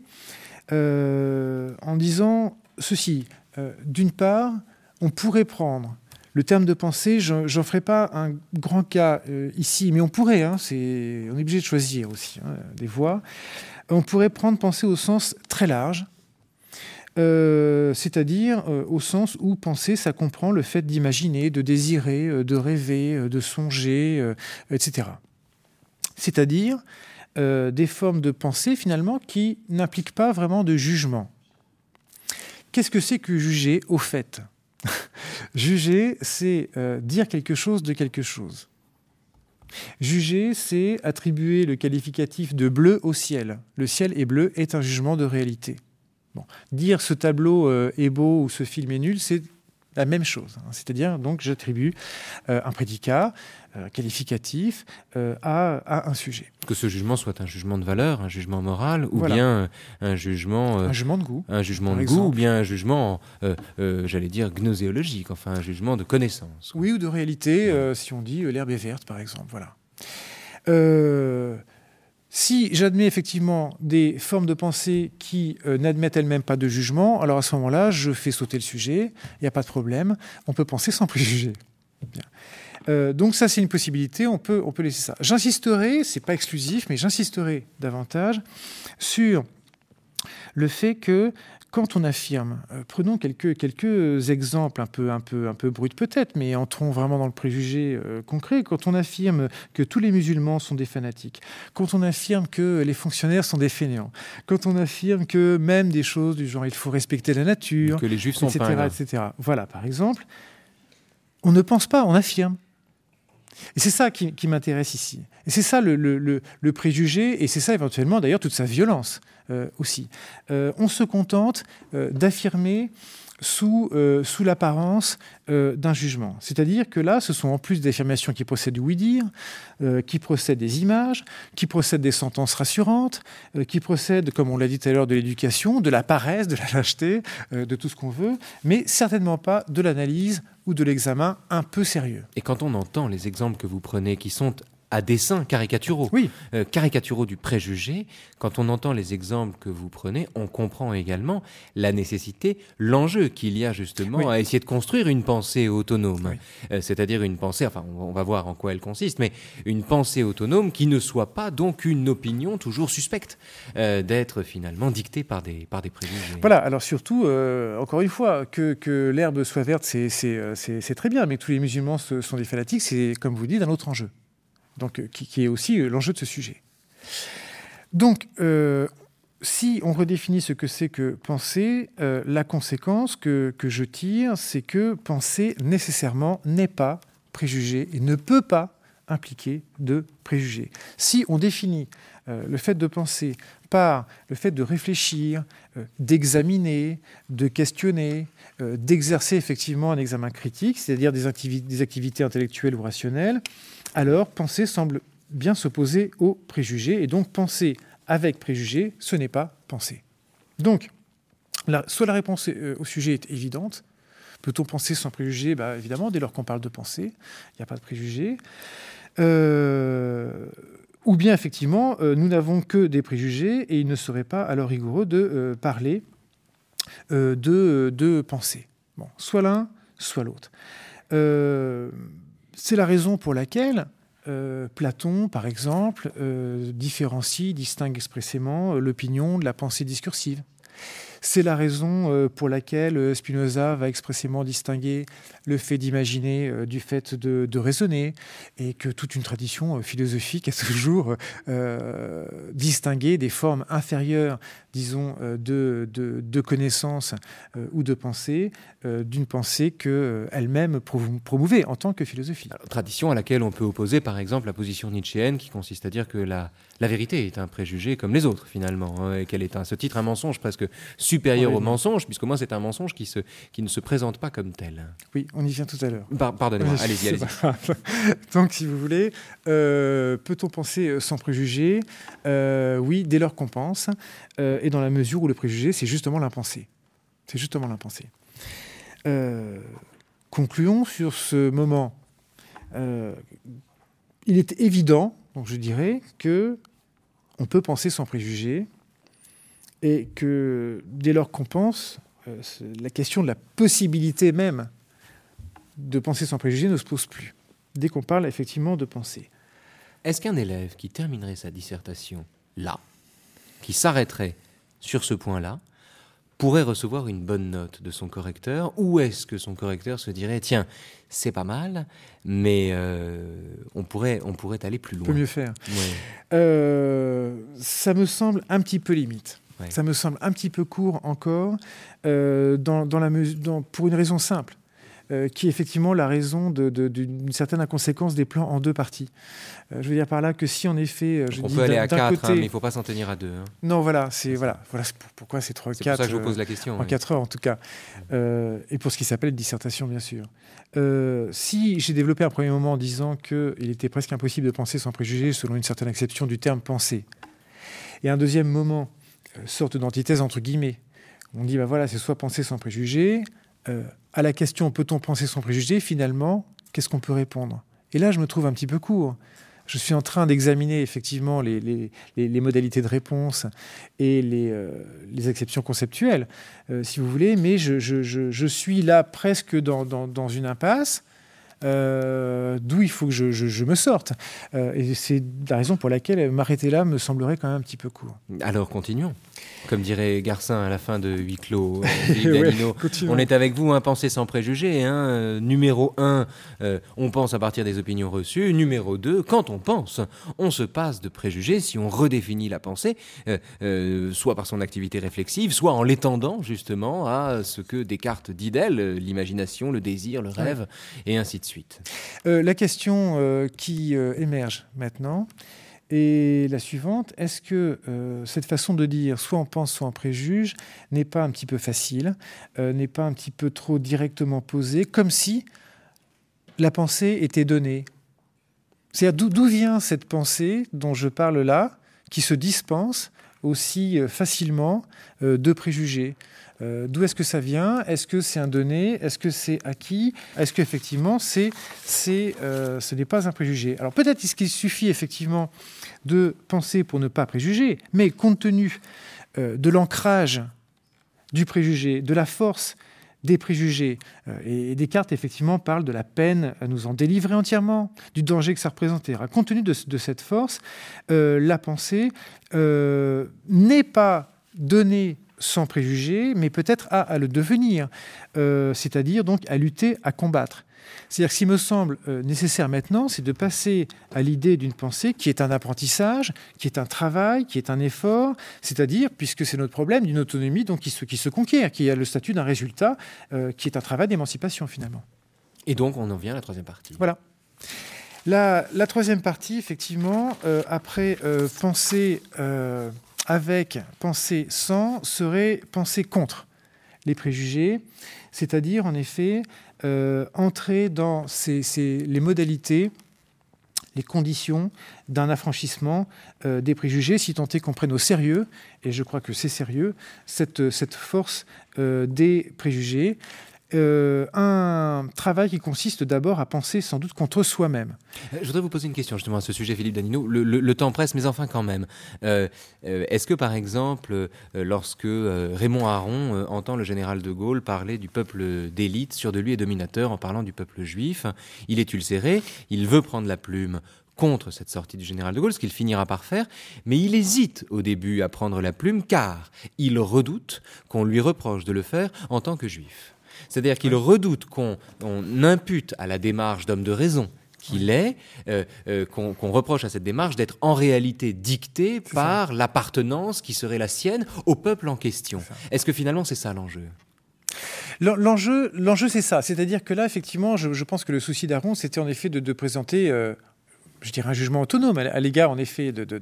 en disant ceci. D'une part, on pourrait prendre le terme de pensée, je n'en ferai pas un grand cas ici, mais on pourrait, on est obligé de choisir aussi des voies. On pourrait prendre pensée au sens très large, c'est-à-dire au sens où penser, ça comprend le fait d'imaginer, de désirer, de rêver, de songer, etc. C'est-à-dire des formes de pensée, finalement, qui n'impliquent pas vraiment de jugement. Qu'est-ce que c'est que juger, au fait ? Juger, c'est dire quelque chose de quelque chose. Juger, c'est attribuer le qualificatif de bleu au ciel. Le ciel est bleu est un jugement de réalité. Bon. Dire ce tableau est beau ou ce film est nul, c'est la même chose. C'est-à-dire, donc, j'attribue un prédicat qualificatif à un sujet. Que ce jugement soit un jugement de valeur, un jugement moral, ou Voilà. bien un jugement... Un jugement de goût. Un jugement par de goût, exemple. ou bien un jugement, j'allais dire, gnoséologique, enfin un jugement de connaissance. Oui, ou de réalité, si on dit l'herbe est verte, par exemple. Voilà. Si j'admets effectivement des formes de pensée qui n'admettent elles-mêmes pas de jugement, alors à ce moment-là, je fais sauter le sujet, il n'y a pas de problème, on peut penser sans préjugés. Bien. Donc ça, c'est une possibilité, on peut laisser ça. J'insisterai, c'est pas exclusif, mais j'insisterai davantage sur le fait que quand on affirme, prenons quelques exemples un peu bruts peut-être, mais entrons vraiment dans le préjugé concret. Quand on affirme que tous les musulmans sont des fanatiques, quand on affirme que les fonctionnaires sont des fainéants, quand on affirme que même des choses du genre il faut respecter la nature, Que les juifs sont etc., pingres. etc. Voilà, par exemple, on ne pense pas, on affirme. Et c'est ça qui m'intéresse ici. Et c'est ça le préjugé, et c'est ça éventuellement d'ailleurs toute sa violence aussi. On se contente d'affirmer sous l'apparence d'un jugement. C'est-à-dire que là, ce sont en plus des affirmations qui procèdent du oui-dire, qui procèdent des images, qui procèdent des sentences rassurantes, qui procèdent, comme on l'a dit tout à l'heure, de l'éducation, de la paresse, de la lâcheté, de tout ce qu'on veut, mais certainement pas de l'analyse ou de l'examen un peu sérieux. Et quand on entend les exemples que vous prenez, qui sont à dessein caricaturaux, Oui. caricaturaux du préjugé, quand on entend les exemples que vous prenez, on comprend également la nécessité, l'enjeu qu'il y a justement Oui. à essayer de construire une pensée autonome. Oui. C'est-à-dire une pensée, enfin on va voir en quoi elle consiste, mais une pensée autonome qui ne soit pas donc une opinion toujours suspecte d'être finalement dictée par des préjugés. Voilà, alors surtout, encore une fois, que l'herbe soit verte, c'est très bien, mais que tous les musulmans sont des fanatiques, c'est, comme vous dites, un autre enjeu. Donc, qui est aussi l'enjeu de ce sujet. Donc, si on redéfinit ce que c'est que penser, la conséquence que je tire, c'est que penser nécessairement n'est pas préjugé et ne peut pas impliquer de préjugés. Si on définit le fait de penser par le fait de réfléchir, d'examiner, de questionner, d'exercer effectivement un examen critique, c'est-à-dire des activités intellectuelles ou rationnelles, alors penser semble bien s'opposer aux préjugés. Et donc penser avec préjugés, ce n'est pas penser. Donc, soit la réponse au sujet est évidente. Peut-on penser sans préjugés ? Évidemment, dès lors qu'on parle de pensée, il n'y a pas de préjugés. Ou bien, effectivement, nous n'avons que des préjugés et il ne serait pas alors rigoureux de parler de pensée. Bon, soit l'un, soit l'autre. C'est la raison pour laquelle Platon, par exemple, distingue expressément l'opinion de la pensée discursive. C'est la raison pour laquelle Spinoza va expressément distinguer le fait d'imaginer du fait de raisonner, et que toute une tradition philosophique a toujours distingué des formes inférieures, disons, de connaissance ou de pensée, d'une pensée qu'elle-même promouvait en tant que philosophie. Alors, tradition à laquelle on peut opposer, par exemple, la position nietzschéenne qui consiste à dire que la vérité est un préjugé comme les autres, finalement, hein, et qu'elle est à ce titre un mensonge presque supérieur au mensonge, puisqu'au moins c'est un mensonge qui ne se présente pas comme tel. Oui, on y vient tout à l'heure. Pardonnez-moi, allez-y. Donc, si vous voulez, peut-on penser sans préjugés ? Oui, dès lors qu'on pense, et dans la mesure où le préjugé, c'est justement l'impensé. C'est justement l'impensé. Concluons sur ce moment. Il est évident, donc je dirais, que on peut penser sans préjugés, et que dès lors qu'on pense, la question de la possibilité même de penser sans préjugés ne se pose plus, dès qu'on parle effectivement de penser. Est-ce qu'un élève qui terminerait sa dissertation là, qui s'arrêterait sur ce point-là, pourrait recevoir une bonne note de son correcteur, ou est-ce que son correcteur se dirait « Tiens, c'est pas mal, mais on pourrait aller plus loin ». On peut mieux faire. Ouais. Ça me semble un petit peu limite. Ouais. Ça me semble un petit peu court encore, pour une raison simple, qui est effectivement la raison d'une certaine inconséquence des plans en deux parties. Je veux dire par là que si en effet... on peut aller à 4, mais il ne faut pas s'en tenir à 2. Hein. Non, voilà, pourquoi c'est 3 ou 4. C'est pour ça que je vous pose la question. En 4 heures en tout cas. Et pour ce qui s'appelle dissertation, bien sûr. Si j'ai développé un premier moment en disant qu'il était presque impossible de penser sans préjugés, selon une certaine acception du terme penser, et un deuxième moment, sorte d'antithèse entre guillemets, on dit voilà, c'est soit penser sans préjugés, à la question peut-on penser sans préjugés, finalement, qu'est-ce qu'on peut répondre ? Et là, je me trouve un petit peu court. Je suis en train d'examiner effectivement les modalités de réponse et les exceptions conceptuelles, si vous voulez, mais je suis là presque dans une impasse, d'où il faut que je me sorte. Et c'est la raison pour laquelle m'arrêter là me semblerait quand même un petit peu court. Alors continuons. Comme dirait Garcin à la fin de Huis clos, Danino, on est avec vous, pensez sans préjugés. Numéro 1, on pense à partir des opinions reçues. Numéro 2, quand on pense, on se passe de préjugés si on redéfinit la pensée, soit par son activité réflexive, soit en l'étendant justement à ce que Descartes dit d'elle, l'imagination, le désir, le rêve, et ainsi de suite. La question qui émerge maintenant est la suivante. Est-ce que cette façon de dire soit on pense, soit on préjuge n'est pas un petit peu facile, n'est pas un petit peu trop directement posée, comme si la pensée était donnée ? C'est-à-dire d'où vient cette pensée dont je parle là, qui se dispense aussi facilement de préjugés ? D'où est-ce que ça vient ? Est-ce que c'est un donné ? Est-ce que c'est acquis ? Est-ce qu'effectivement, ce n'est pas un préjugé ? Alors peut-être qu'il suffit effectivement de penser pour ne pas préjuger, mais compte tenu de l'ancrage du préjugé, de la force des préjugés, et Descartes effectivement parle de la peine à nous en délivrer entièrement, du danger que ça représentait. Compte tenu de cette force, la pensée n'est pas donnée sans préjugés, mais peut-être à le devenir, c'est-à-dire donc à lutter, à combattre. C'est-à-dire que ce qui me semble nécessaire maintenant, c'est de passer à l'idée d'une pensée qui est un apprentissage, qui est un travail, qui est un effort, c'est-à-dire, puisque c'est notre problème, d'une autonomie donc, qui se conquiert, qui a le statut d'un résultat, qui est un travail d'émancipation finalement. Et donc on en vient à la troisième partie. Voilà. La troisième partie, effectivement, après penser avec, penser sans, serait penser contre les préjugés, c'est-à-dire en effet entrer dans les modalités, les conditions d'un affranchissement des préjugés, si tant est qu'on prenne au sérieux, et je crois que c'est sérieux, cette force des préjugés. un travail qui consiste d'abord à penser sans doute contre soi-même. Je voudrais vous poser une question justement à ce sujet, Philippe Danino. Le temps presse, mais enfin quand même. Est-ce que par exemple, lorsque Raymond Aron entend le général de Gaulle parler du peuple d'élite, sûr de lui et dominateur, en parlant du peuple juif, il est ulcéré, il veut prendre la plume contre cette sortie du général de Gaulle, ce qu'il finira par faire, mais il hésite au début à prendre la plume car il redoute qu'on lui reproche de le faire en tant que juif. C'est-à-dire qu'il redoute qu'on impute à la démarche d'homme de raison qu'il est, qu'on reproche à cette démarche d'être en réalité dictée par l'appartenance qui serait la sienne au peuple en question. Est-ce que finalement c'est ça l'enjeu ? L'enjeu, c'est ça. C'est-à-dire que là, effectivement, je pense que le souci d'Aron, c'était en effet de présenter, je dirais, un jugement autonome à l'égard, en effet, de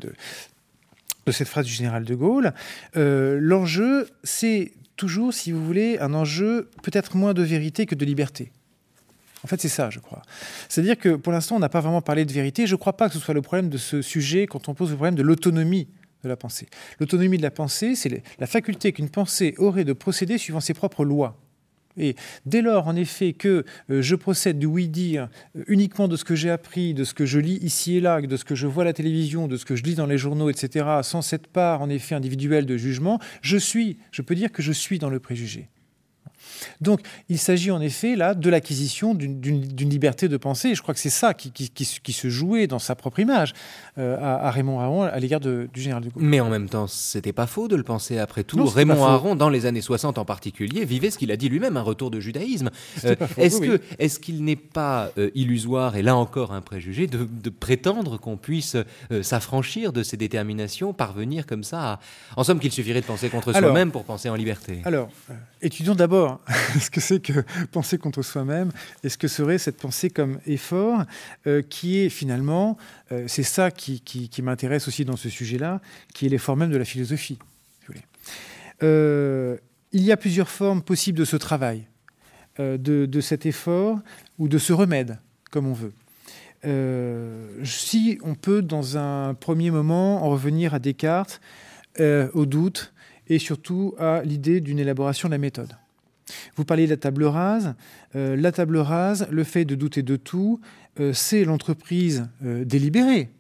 cette phrase du général de Gaulle. L'enjeu, c'est toujours, si vous voulez, un enjeu peut-être moins de vérité que de liberté. En fait, c'est ça, je crois. C'est-à-dire que, pour l'instant, on n'a pas vraiment parlé de vérité. Je ne crois pas que ce soit le problème de ce sujet quand on pose le problème de l'autonomie de la pensée. L'autonomie de la pensée, c'est la faculté qu'une pensée aurait de procéder suivant ses propres lois. Et dès lors, en effet, que je procède du oui-dire uniquement de ce que j'ai appris, de ce que je lis ici et là, de ce que je vois à la télévision, de ce que je lis dans les journaux, etc., sans cette part, en effet, individuelle de jugement, je peux dire que je suis dans le préjugé. Donc, il s'agit en effet là de l'acquisition d'une liberté de pensée. Et je crois que c'est ça qui se jouait dans sa propre image à Raymond Aron à l'égard du général de Gaulle. Mais en même temps, c'était pas faux de le penser après tout. Non, Raymond Aron, dans les années 60 en particulier, vivait ce qu'il a dit lui-même, un retour de judaïsme. Est-ce qu'il n'est pas illusoire, et là encore un préjugé, de prétendre qu'on puisse s'affranchir de ces déterminations, parvenir comme ça en somme qu'il suffirait de penser contre soi-même pour penser en liberté? Alors, étudions d'abord ce que c'est que penser contre soi-même et ce que serait cette pensée comme effort qui est finalement, c'est ça qui m'intéresse aussi dans ce sujet-là, qui est l'effort même de la philosophie. Si vous voulez. Il y a plusieurs formes possibles de ce travail, de cet effort ou de ce remède, comme on veut. Si on peut, dans un premier moment, en revenir à Descartes, au doute et surtout à l'idée d'une élaboration de la méthode. Vous parliez de la table rase. La table rase, le fait de douter de tout, c'est l'entreprise délibérée.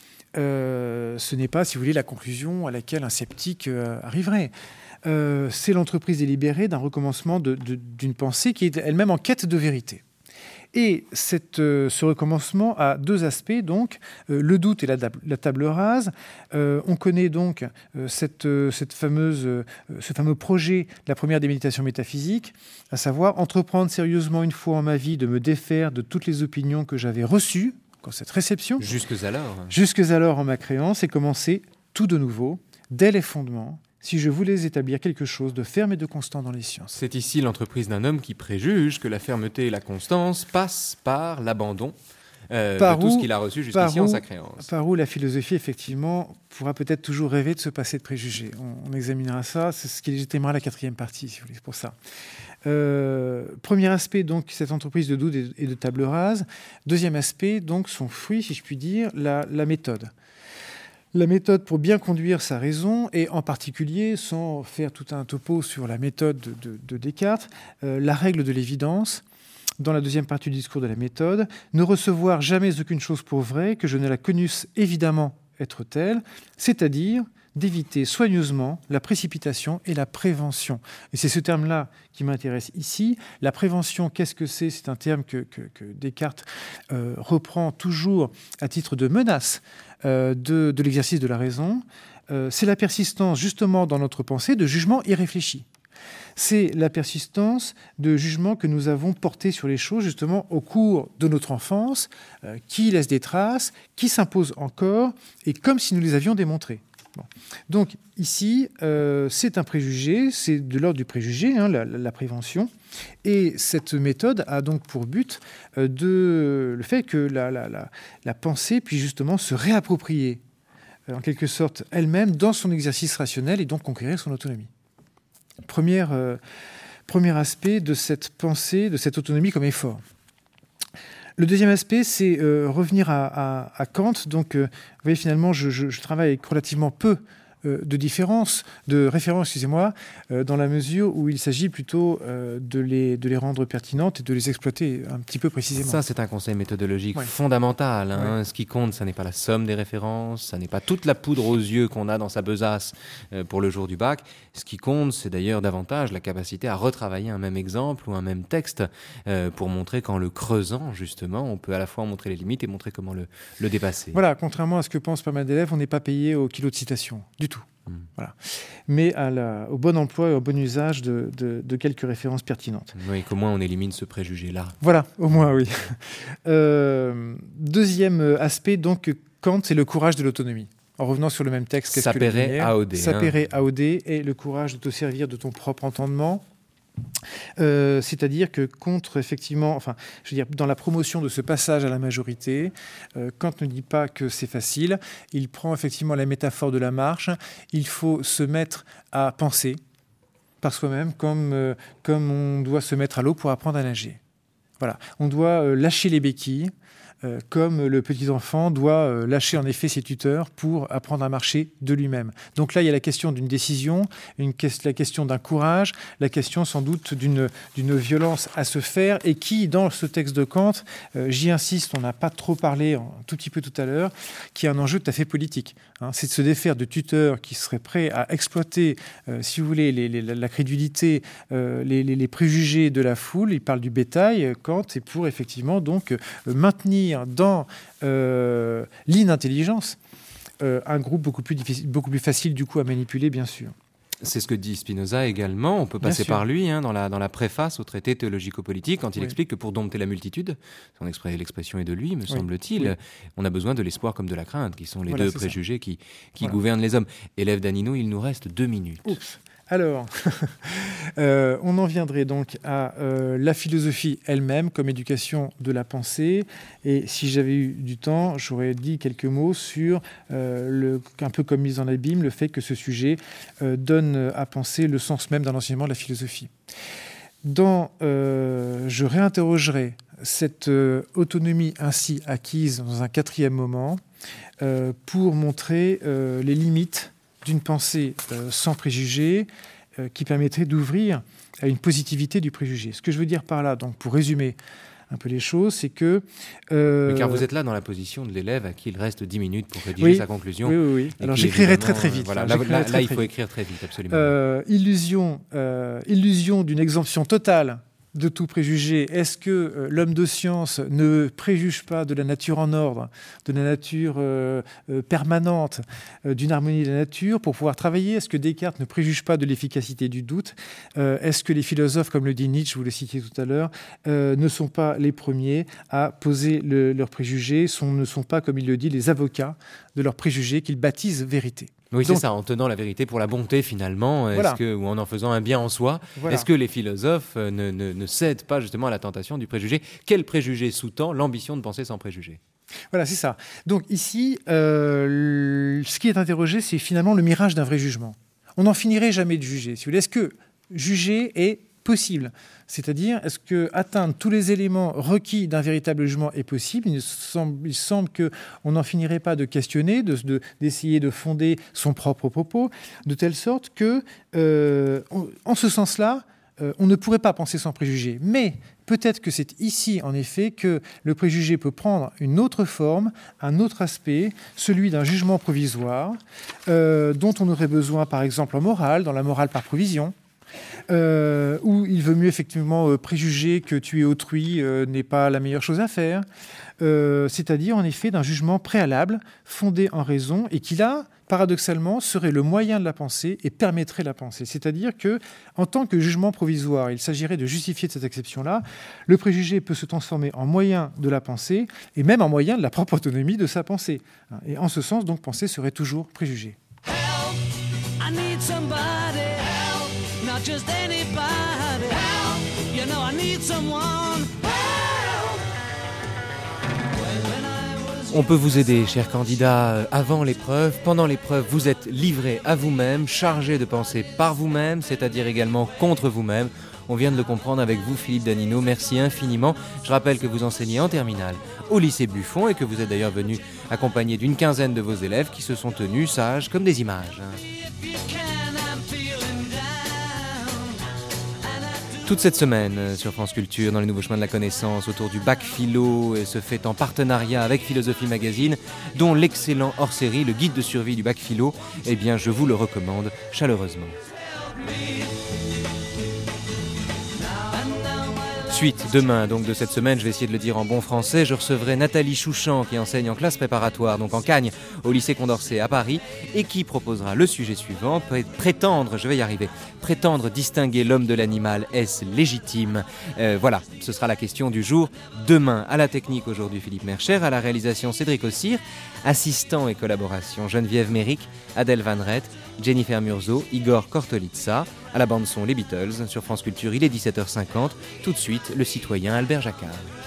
Ce n'est pas, si vous voulez, la conclusion à laquelle un sceptique arriverait. C'est l'entreprise délibérée d'un recommencement d'une pensée qui est elle-même en quête de vérité. Et ce recommencement a deux aspects, donc le doute et la table rase. On connaît donc ce fameux projet de la première des méditations métaphysiques, à savoir entreprendre sérieusement une fois en ma vie de me défaire de toutes les opinions que j'avais reçues, quand cette réception, jusque alors en ma créance, et commencer tout de nouveau, dès les fondements, si je voulais établir quelque chose de ferme et de constant dans les sciences. C'est ici l'entreprise d'un homme qui préjuge que la fermeté et la constance passent par l'abandon de tout ce qu'il a reçu jusqu'ici en sa créance. Par où la philosophie, effectivement, pourra peut-être toujours rêver de se passer de préjugés. On examinera ça, c'est ce qui légitimera la quatrième partie, si vous voulez, c'est pour ça. Premier aspect, donc, cette entreprise de doute et de table rase. Deuxième aspect, donc, son fruit, si je puis dire, la méthode. La méthode pour bien conduire sa raison, et en particulier, sans faire tout un topo sur la méthode de Descartes, la règle de l'évidence, dans la deuxième partie du discours de la méthode, ne recevoir jamais aucune chose pour vraie que je ne la connusse évidemment être telle, c'est-à-dire d'éviter soigneusement la précipitation et la prévention. Et c'est ce terme-là qui m'intéresse ici. La prévention, qu'est-ce que c'est ? C'est un terme que Descartes reprend toujours à titre de menace de l'exercice de la raison. C'est la persistance, justement, dans notre pensée, de jugements irréfléchis. C'est la persistance de jugements que nous avons portés sur les choses, justement, au cours de notre enfance, qui laissent des traces, qui s'imposent encore, et comme si nous les avions démontrés. Bon. Donc ici, c'est un préjugé, c'est de l'ordre du préjugé, la prévention. Et cette méthode a donc pour but le fait que la pensée puisse justement se réapproprier, en quelque sorte, elle-même dans son exercice rationnel et donc conquérir son autonomie. Premier aspect de cette pensée, de cette autonomie comme effort. Le deuxième aspect, c'est revenir à Kant. Donc, vous voyez, finalement, je travaille avec relativement peu de référence, excusez-moi, dans la mesure où il s'agit plutôt de les rendre pertinentes et de les exploiter un petit peu précisément. Ça, c'est un conseil méthodologique Ouais. fondamental. Hein. Ouais. Ce qui compte, ça n'est pas la somme des références, ça n'est pas toute la poudre aux yeux qu'on a dans sa besace pour le jour du bac. Ce qui compte, c'est d'ailleurs davantage la capacité à retravailler un même exemple ou un même texte pour montrer qu'en le creusant, justement, on peut à la fois en montrer les limites et montrer comment le dépasser. Voilà, contrairement à ce que pensent pas mal d'élèves, on n'est pas payé au kilo de citation, du tout. Voilà. Mais au bon emploi et au bon usage de quelques références pertinentes. Oui, qu'au moins on élimine ce préjugé-là. Voilà, au moins, oui. Deuxième aspect, donc, Kant, c'est le courage de l'autonomie. En revenant sur le même texte, qu'est-ce que la Sapere lumière ? aude. Sapere aude est le courage de te servir de ton propre entendement. C'est-à-dire que dans la promotion de ce passage à la majorité, Kant ne dit pas que c'est facile. Il prend effectivement la métaphore de la marche. Il faut se mettre à penser par soi-même, comme on doit se mettre à l'eau pour apprendre à nager. Voilà, on doit lâcher les béquilles. Comme le petit enfant doit lâcher en effet ses tuteurs pour apprendre à marcher de lui-même. Donc là, il y a la question d'une décision, la question d'un courage, la question sans doute d'une violence à se faire et qui, dans ce texte de Kant, j'y insiste, on n'a pas trop parlé un tout petit peu tout à l'heure, qui est un enjeu tout à fait politique. Hein. C'est de se défaire de tuteurs qui seraient prêts à exploiter, si vous voulez, la crédulité, les préjugés de la foule. Il parle du bétail, Kant, et pour effectivement donc maintenir dans l'inintelligence un groupe beaucoup plus facile du coup à manipuler, bien sûr. C'est ce que dit Spinoza également. On peut passer par lui dans la préface au traité théologico-politique quand il explique que pour dompter la multitude, l'expression est de lui, me semble-t-il, on a besoin de l'espoir comme de la crainte, qui sont les deux préjugés qui gouvernent les hommes. Élève d'Annino, il nous reste 2 minutes. Oups. Alors, on en viendrait donc à la philosophie elle-même comme éducation de la pensée. Et si j'avais eu du temps, j'aurais dit quelques mots sur, un peu comme mise en abîme, le fait que ce sujet donne à penser le sens même d'un enseignement de la philosophie. Je réinterrogerai cette autonomie ainsi acquise dans un 4e moment pour montrer les limites d'une pensée sans préjugés qui permettrait d'ouvrir à une positivité du préjugé. Ce que je veux dire par là, donc pour résumer un peu les choses, c'est que... Car vous êtes là dans la position de l'élève à qui il reste 10 minutes pour rédiger sa conclusion. Oui. Alors j'écrirai très vite. Voilà, là il faut écrire très vite, absolument. Illusion d'une exemption totale de tout préjugé. Est-ce que l'homme de science ne préjuge pas de la nature en ordre, de la nature permanente, d'une harmonie de la nature pour pouvoir travailler? Est-ce que Descartes ne préjuge pas de l'efficacité du doute? Est-ce que les philosophes, comme le dit Nietzsche, vous le citiez tout à l'heure, ne sont pas les premiers à poser leurs préjugés, ne sont pas, comme il le dit, les avocats de leurs préjugés qu'ils baptisent vérité? Oui, c'est ça, en tenant la vérité pour la bonté finalement, ou en faisant un bien en soi. Voilà. Est-ce que les philosophes ne cèdent pas justement à la tentation du préjugé? Quel préjugé sous-tend l'ambition de penser sans préjugé? Voilà, c'est ça. Donc ici, ce qui est interrogé, c'est finalement le mirage d'un vrai jugement. On n'en finirait jamais de juger. Si vous voulez, est-ce que juger est possible? C'est-à-dire, est-ce que atteindre tous les éléments requis d'un véritable jugement est possible? Il semble qu'on n'en finirait pas de questionner, d'essayer de fonder son propre propos, de telle sorte que, en ce sens-là, on ne pourrait pas penser sans préjugés. Mais peut-être que c'est ici, en effet, que le préjugé peut prendre une autre forme, un autre aspect, celui d'un jugement provisoire, dont on aurait besoin, par exemple, en morale, dans la morale par provision, où il veut mieux effectivement préjuger que tuer autrui n'est pas la meilleure chose à faire, c'est-à-dire en effet d'un jugement préalable, fondé en raison, et qui là, paradoxalement, serait le moyen de la pensée et permettrait la pensée. C'est-à-dire que, en tant que jugement provisoire, il s'agirait de justifier de cette exception-là, le préjugé peut se transformer en moyen de la pensée, et même en moyen de la propre autonomie de sa pensée. Et en ce sens, donc, penser serait toujours préjugé. Help, I need somebody. Help, not just anybody. Help, you know I need someone. Help. When I was... On peut vous aider, chers candidats, avant l'épreuve. Pendant l'épreuve, vous êtes livrés à vous-même, chargés de penser par vous-même, c'est-à-dire également contre vous-même. On vient de le comprendre avec vous, Philippe Danino. Merci infiniment. Je rappelle que vous enseignez en terminale au lycée Buffon et que vous êtes d'ailleurs venu accompagné d'une quinzaine de vos élèves qui se sont tenus sages comme des images. Toute cette semaine sur France Culture, dans les nouveaux chemins de la connaissance, autour du bac philo, et se fait en partenariat avec Philosophie Magazine, dont l'excellent hors-série, le guide de survie du bac philo, eh bien je vous le recommande chaleureusement. Suite, demain, donc de cette semaine, je vais essayer de le dire en bon français, je recevrai Nathalie Chouchan qui enseigne en classe préparatoire, donc en Cagne, au lycée Condorcet à Paris, et qui proposera le sujet suivant, prétendre, je vais y arriver, prétendre distinguer l'homme de l'animal, est-ce légitime ? Voilà, ce sera la question du jour. Demain, à la technique aujourd'hui Philippe Mercher, à la réalisation Cédric Ossir, assistant et collaboration Geneviève Méric, Adèle Van Rett, Jennifer Murzo, Igor Kortolitsa, à la bande-son Les Beatles. Sur France Culture, il est 17h50. Tout de suite, le citoyen Albert Jacquard.